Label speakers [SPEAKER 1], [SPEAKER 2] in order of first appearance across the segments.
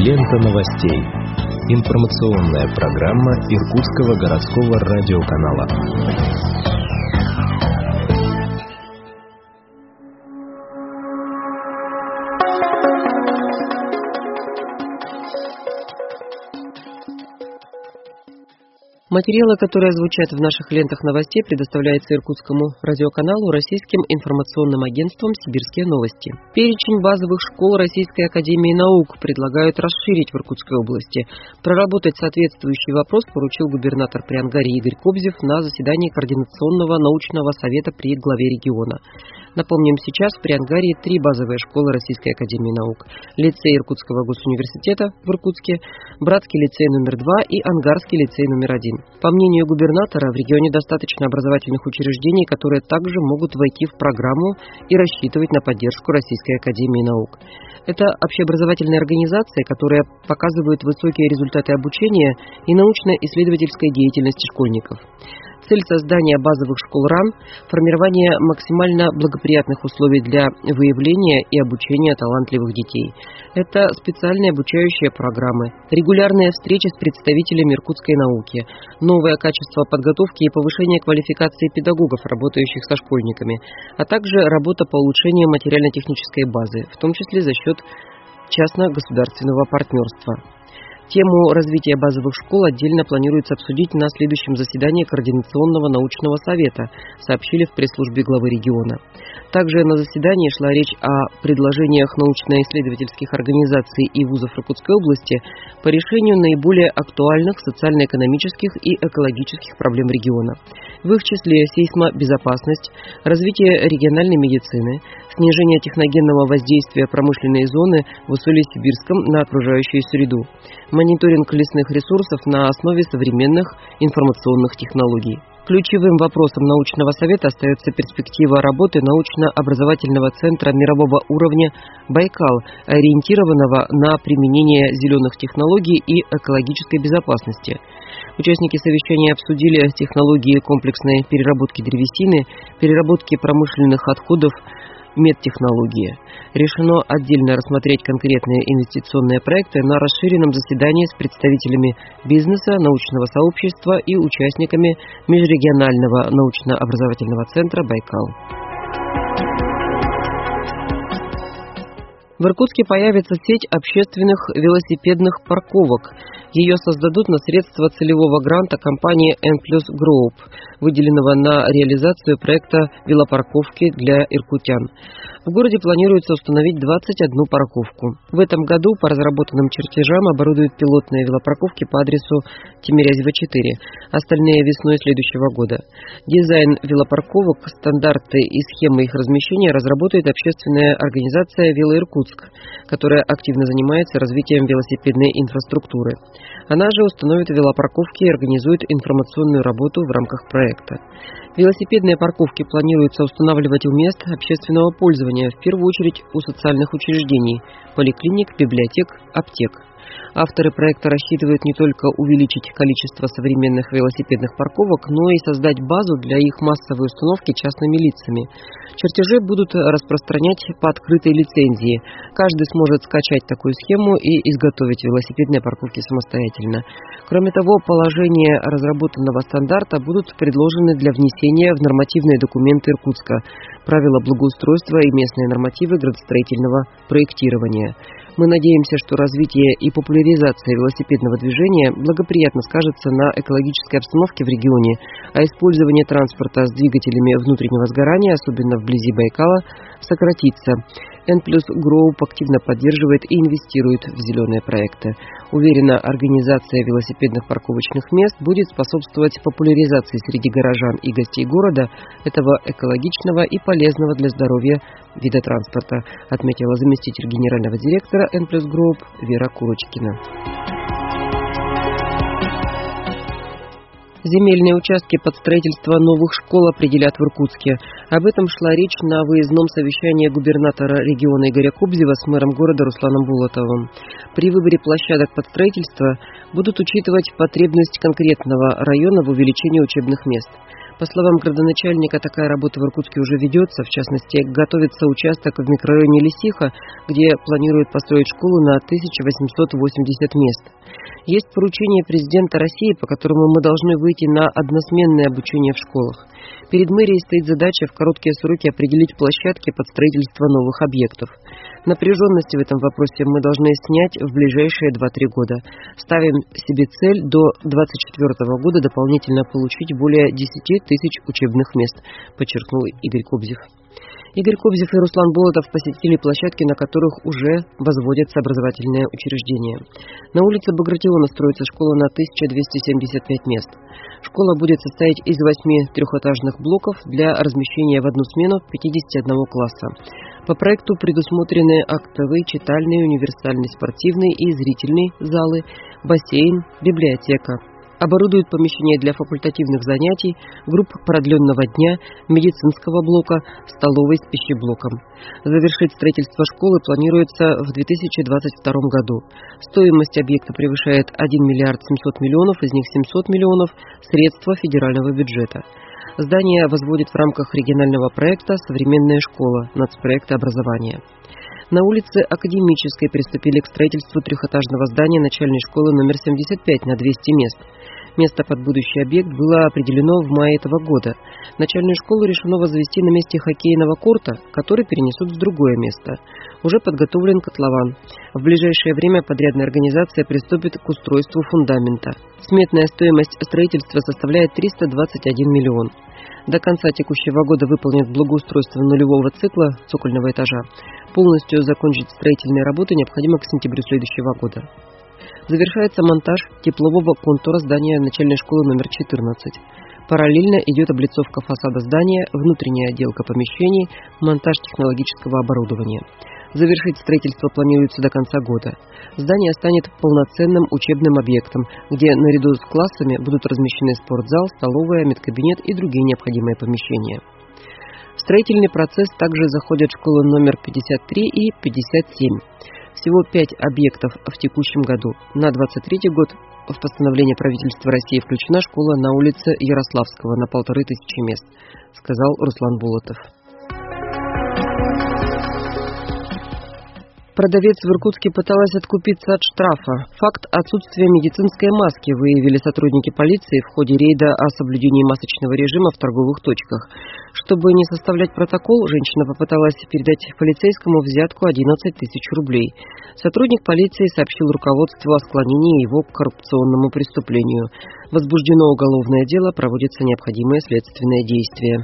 [SPEAKER 1] Лента новостей. Информационная программа Иркутского городского радиоканала.
[SPEAKER 2] Материалы, которые звучат в наших лентах новостей, предоставляются Иркутскому радиоканалу российским информационным агентством «Сибирские новости». Перечень базовых школ Российской академии наук предлагают расширить в Иркутской области. Проработать соответствующий вопрос поручил губернатор Приангарии Игорь Кобзев на заседании Координационного научного совета при главе региона. Напомним, сейчас в Приангарии 3 базовые школы Российской академии наук: лицей Иркутского госуниверситета в Иркутске, Братский лицей номер 2 и Ангарский лицей номер 1. По мнению губернатора, в регионе достаточно образовательных учреждений, которые также могут войти в программу и рассчитывать на поддержку Российской академии наук. Это общеобразовательные организации, которые показывают высокие результаты обучения и научно-исследовательской деятельности школьников. Цель создания базовых школ РАН – формирование максимально благоприятных условий для выявления и обучения талантливых детей. Это специальные обучающие программы, регулярные встречи с представителями иркутской науки, новое качество подготовки и повышение квалификации педагогов, работающих со школьниками, а также работа по улучшению материально-технической базы, в том числе за счет частно-государственного партнерства. Тему развития базовых школ отдельно планируется обсудить на следующем заседании Координационного научного совета, сообщили в пресс-службе главы региона. Также на заседании шла речь о предложениях научно-исследовательских организаций и вузов Иркутской области по решению наиболее актуальных социально-экономических и экологических проблем региона. В их числе сейсмобезопасность, развитие региональной медицины, снижение техногенного воздействия промышленной зоны в Усолье-Сибирском на окружающую среду, мониторинг лесных ресурсов на основе современных информационных технологий. Ключевым вопросом научного совета остается перспектива работы научно-образовательного центра мирового уровня «Байкал», ориентированного на применение зеленых технологий и экологической безопасности. Участники совещания обсудили технологии комплексной переработки древесины, переработки промышленных отходов, медтехнологии. Решено отдельно рассмотреть конкретные инвестиционные проекты на расширенном заседании с представителями бизнеса, научного сообщества и участниками межрегионального научно-образовательного центра «Байкал». В Иркутске появится сеть общественных велосипедных парковок. Ее создадут на средства целевого гранта компании N+ Group, выделенного на реализацию проекта велопарковки для иркутян. В городе планируется установить 21 парковку. В этом году по разработанным чертежам оборудуют пилотные велопарковки по адресу Тимирязева 4, остальные весной следующего года. Дизайн велопарковок, стандарты и схемы их размещения разработает общественная организация «Велоиркутск», которая активно занимается развитием велосипедной инфраструктуры. Она же установит велопарковки и организует информационную работу в рамках проекта. Велосипедные парковки планируется устанавливать у мест общественного пользования, в первую очередь у социальных учреждений, поликлиник, библиотек, аптек. Авторы проекта рассчитывают не только увеличить количество современных велосипедных парковок, но и создать базу для их массовой установки частными лицами. Чертежи будут распространять по открытой лицензии. Каждый сможет скачать такую схему и изготовить велосипедные парковки самостоятельно. Кроме того, положения разработанного стандарта будут предложены для внесения в нормативные документы Иркутска, правила благоустройства и местные нормативы градостроительного проектирования. Мы надеемся, что развитие и популяризация велосипедного движения благоприятно скажется на экологической обстановке в регионе, а использование транспорта с двигателями внутреннего сгорания, особенно вблизи Байкала, сократится. N+ Group активно поддерживает и инвестирует в зеленые проекты. Уверена, организация велосипедных парковочных мест будет способствовать популяризации среди горожан и гостей города этого экологичного и полезного для здоровья вида транспорта, отметила заместитель генерального директора N+ Group Вера Курочкина. Земельные участки под строительство новых школ определят в Иркутске. Об этом шла речь на выездном совещании губернатора региона Игоря Кобзева с мэром города Русланом Булатовым. При выборе площадок под строительство будут учитывать потребность конкретного района в увеличении учебных мест. По словам градоначальника, такая работа в Иркутске уже ведется. В частности, готовится участок в микрорайоне Лисиха, где планируют построить школу на 1880 мест. Есть поручение президента России, по которому мы должны выйти на односменное обучение в школах. Перед мэрией стоит задача в короткие сроки определить площадки под строительство новых объектов. Напряженности в этом вопросе мы должны снять в ближайшие 2-3 года. Ставим себе цель до 2024 года дополнительно получить более 10 тысяч учебных мест, подчеркнул Игорь Кобзев. Игорь Кобзев и Руслан Болотов посетили площадки, на которых уже возводятся образовательные учреждения. На улице Багратиона строится школа на 1275 мест. Школа будет состоять из 8 трехэтажных блоков для размещения в одну смену 51 класса. По проекту предусмотрены актовый, читальный, универсальный, спортивный и зрительный залы, бассейн, библиотека. Оборудуют помещения для факультативных занятий, групп продленного дня, медицинского блока, столовой с пищеблоком. Завершить строительство школы планируется в 2022 году. Стоимость объекта превышает 1 миллиард 700 миллионов, из них 700 миллионов – средства федерального бюджета. Здание возводит в рамках регионального проекта «Современная школа» нацпроекта образования. На улице Академической приступили к строительству трехэтажного здания начальной школы номер 75 на 200 мест. Место под будущий объект было определено в мае этого года. Начальную школу решено возвести на месте хоккейного корта, который перенесут в другое место. Уже подготовлен котлован. В ближайшее время подрядная организация приступит к устройству фундамента. Сметная стоимость строительства составляет 321 миллион. До конца текущего года выполнят благоустройство нулевого цикла цокольного этажа. Полностью закончить строительные работы необходимо к сентябрю следующего года. Завершается монтаж теплового контура здания начальной школы номер 14. Параллельно идет облицовка фасада здания, внутренняя отделка помещений, монтаж технологического оборудования. Завершить строительство планируется до конца года. Здание станет полноценным учебным объектом, где наряду с классами будут размещены спортзал, столовая, медкабинет и другие необходимые помещения. В строительный процесс также заходят школы номер 53 и 57. Всего 5 объектов в текущем году. На 2023 год в постановление правительства России включена школа на улице Ярославского на 1500 мест, сказал Руслан Болотов. Продавец в Иркутске пыталась откупиться от штрафа. Факт отсутствия медицинской маски выявили сотрудники полиции в ходе рейда о соблюдении масочного режима в торговых точках. Чтобы не составлять протокол, женщина попыталась передать полицейскому взятку 11 тысяч рублей. Сотрудник полиции сообщил руководству о склонении его к коррупционному преступлению. Возбуждено уголовное дело, проводятся необходимые следственные действия.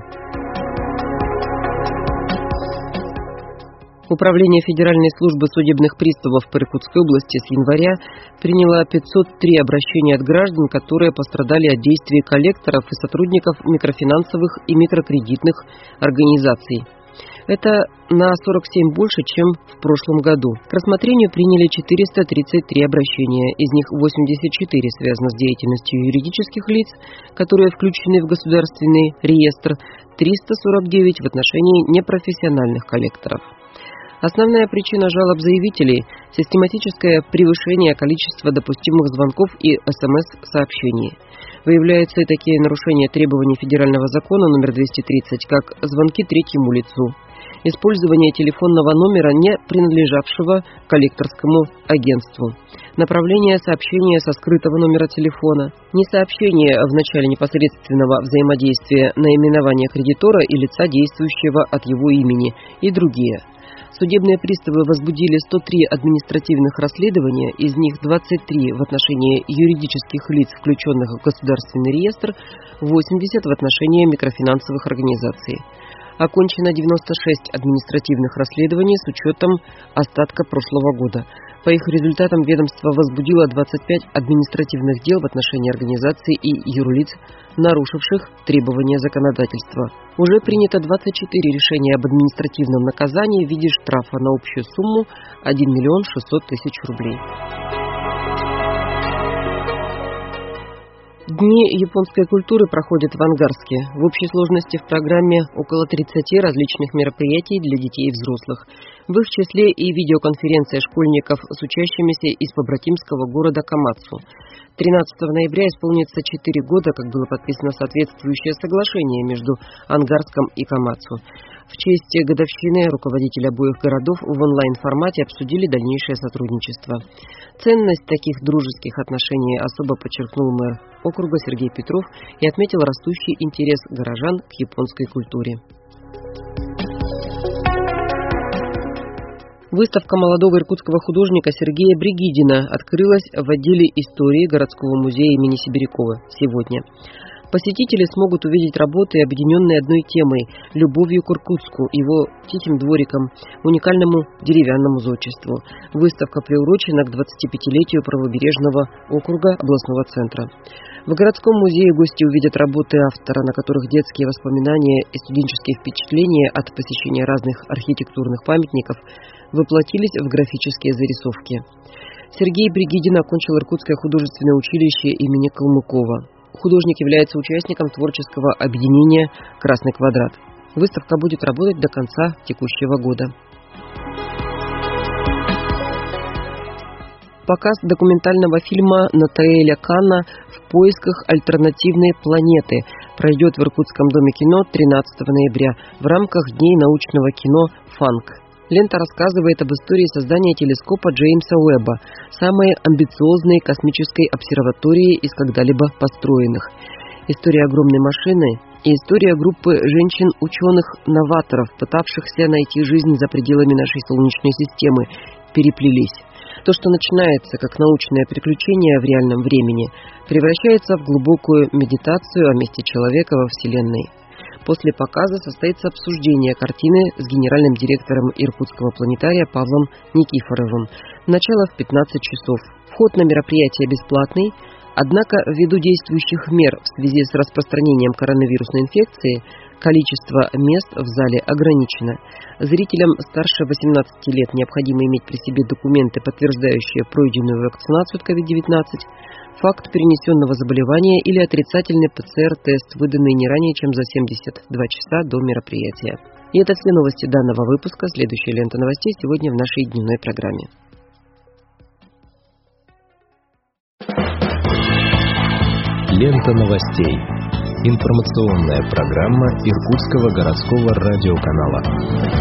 [SPEAKER 2] Управление Федеральной службы судебных приставов по Иркутской области с января приняло 503 обращения от граждан, которые пострадали от действий коллекторов и сотрудников микрофинансовых и микрокредитных организаций. Это на 47 больше, чем в прошлом году. К рассмотрению приняли 433 обращения, из них 84 связаны с деятельностью юридических лиц, которые включены в государственный реестр, 349 в отношении непрофессиональных коллекторов. Основная причина жалоб заявителей – систематическое превышение количества допустимых звонков и СМС-сообщений. Выявляются и такие нарушения требований федерального закона номер 230, как звонки третьему лицу, использование телефонного номера, не принадлежавшего коллекторскому агентству, направление сообщения со скрытого номера телефона, несообщение в начале непосредственного взаимодействия наименования кредитора и лица, действующего от его имени, и другие. Судебные приставы возбудили 103 административных расследования, из них 23 в отношении юридических лиц, включенных в государственный реестр, 80 в отношении микрофинансовых организаций. Окончено 96 административных расследований с учетом остатка прошлого года. По их результатам ведомство возбудило 25 административных дел в отношении организаций и юрлиц, нарушивших требования законодательства. Уже принято 24 решения об административном наказании в виде штрафа на общую сумму 1 миллион 600 тысяч рублей. Дни японской культуры проходят в Ангарске. В общей сложности в программе около 30 различных мероприятий для детей и взрослых. В их числе и видеоконференция школьников с учащимися из побратимского города Камацу. 13 ноября исполнится 4 года, как было подписано соответствующее соглашение между Ангарском и Камацу. В честь годовщины руководители обоих городов в онлайн-формате обсудили дальнейшее сотрудничество. Ценность таких дружеских отношений особо подчеркнул мэр округа Сергей Петров и отметил растущий интерес горожан к японской культуре. Выставка молодого иркутского художника Сергея Бригидина открылась в отделе истории городского музея имени Сибирякова сегодня. Посетители смогут увидеть работы, объединенные одной темой – любовью к Иркутску, его тихим дворикам, уникальному деревянному зодчеству. Выставка приурочена к 25-летию правобережного округа областного центра. В городском музее гости увидят работы автора, на которых детские воспоминания и студенческие впечатления от посещения разных архитектурных памятников воплотились в графические зарисовки. Сергей Бригидин окончил Иркутское художественное училище имени Калмыкова. Художник является участником творческого объединения «Красный квадрат». Выставка будет работать до конца текущего года. Показ документального фильма Натаэля Канна «В поисках альтернативной планеты» пройдет в Иркутском доме кино 13 ноября в рамках Дней научного кино «Фанк». Лента рассказывает об истории создания телескопа Джеймса Уэбба, самой амбициозной космической обсерватории из когда-либо построенных. История огромной машины и история группы женщин-ученых-новаторов, пытавшихся найти жизнь за пределами нашей Солнечной системы, переплелись. То, что начинается как научное приключение в реальном времени, превращается в глубокую медитацию о месте человека во Вселенной. После показа состоится обсуждение картины с генеральным директором Иркутского планетария Павлом Никифоровым. Начало в 15 часов. Вход на мероприятие бесплатный, однако ввиду действующих мер в связи с распространением коронавирусной инфекции, количество мест в зале ограничено. Зрителям старше 18 лет необходимо иметь при себе документы, подтверждающие пройденную вакцинацию от COVID-19, факт перенесенного заболевания или отрицательный ПЦР-тест, выданный не ранее, чем за 72 часа до мероприятия. И это все новости данного выпуска. Следующая лента новостей сегодня в нашей дневной программе.
[SPEAKER 1] Лента новостей. Информационная программа Иркутского городского радиоканала.